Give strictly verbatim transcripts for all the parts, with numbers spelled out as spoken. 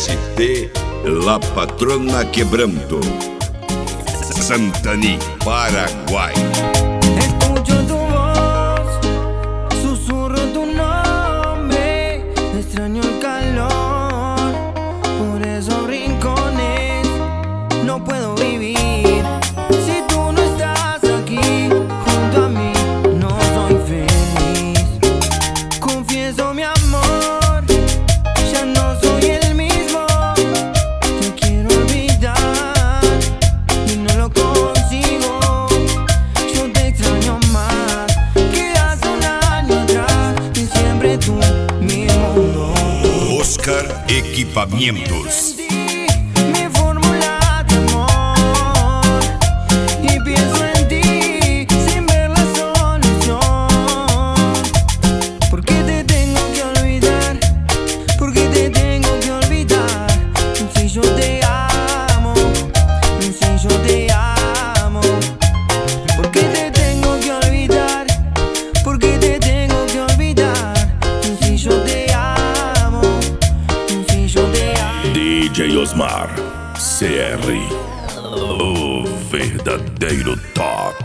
S T, La Patrona Quebranto, Santaní, Paraguay. Escucho tu voz, susurro tu nombre, extraño el calor, por esos rincones no puedo vivir. Si tú no estás aquí junto a mí, no soy feliz. Confieso mi amor, ya no soy el mismo. Te quiero olvidar y no lo consigo. Yo te extraño más que hace un año atrás, y siempre tú, mi mundo. Oscar Equipamientos. Mi fórmula de amor, y pienso en ti sin ver la solución. ¿Por qué te tengo que olvidar? ¿Por qué te tengo que olvidar? Si yo te amo, si yo te amo. ¿Por qué te tengo que olvidar? ¿Por qué te tengo que olvidar? Si yo te amo, si yo te amo. D J Osmar C R, o verdadeiro top.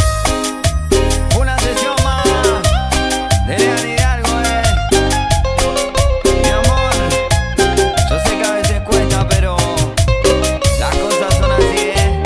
Una sesión más de Lean Hidalgo, eh. Mi amor, yo sé que a veces cuesta, pero las cosas son así, eh.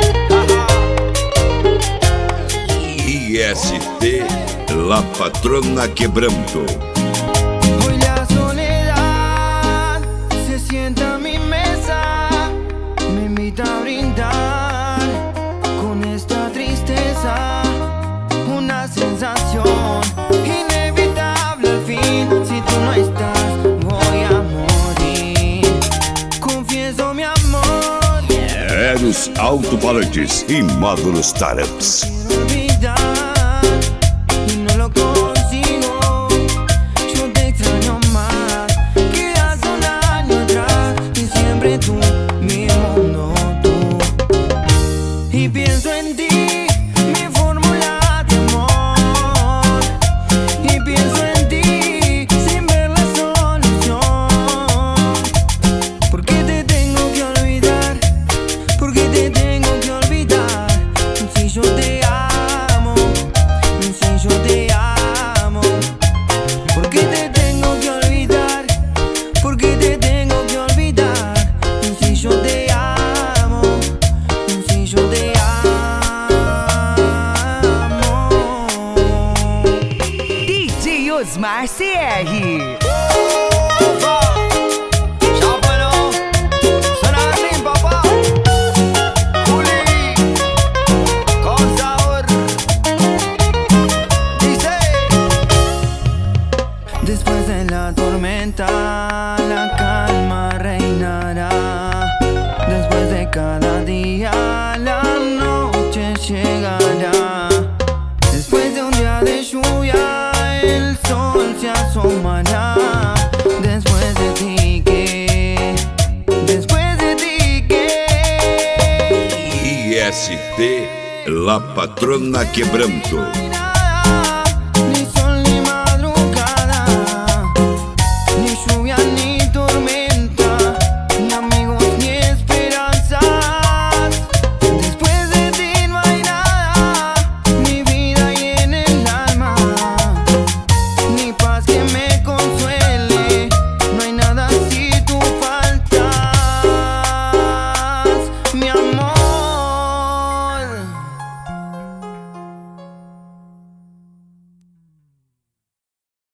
I S T, La Patrona Quebranto. Hoy la soledad se sienta a mi mesa, me invita a brindar con esta tristeza, una sensación inevitable al fin. Si tú no estás, voy a morir. Confieso mi amor, Eros Autopalantes e Módulos Startups. quiero olvidar y no lo consigo. Yo te extraño más que hace un año atrás, y siempre tú, mi mundo, tú. Y pienso en ti, mi fórmula de amor, y pienso en ti sin ver la solución. ¿Por qué te tengo que olvidar? ¿Por qué te tengo que olvidar? Si yo te amo, si yo te amo. ¿Por qué te tengo que olvidar? ¿Por qué te tengo que olvidar? Si yo te amo, si yo te amo. D J Osmar C R. Ya bueno, suena así, papá. Juli, con sabor. Dice: después de la tormenta, la calma reinará. Después de cada día, la noche llegará. Después de un día de lluvia, el sol se asomará. Después de ti, ¿qué? Después de ti, ¿qué? I S T, La Patrona Quebranto. Ni sol ni madrugada, ni lluvia ni tormenta.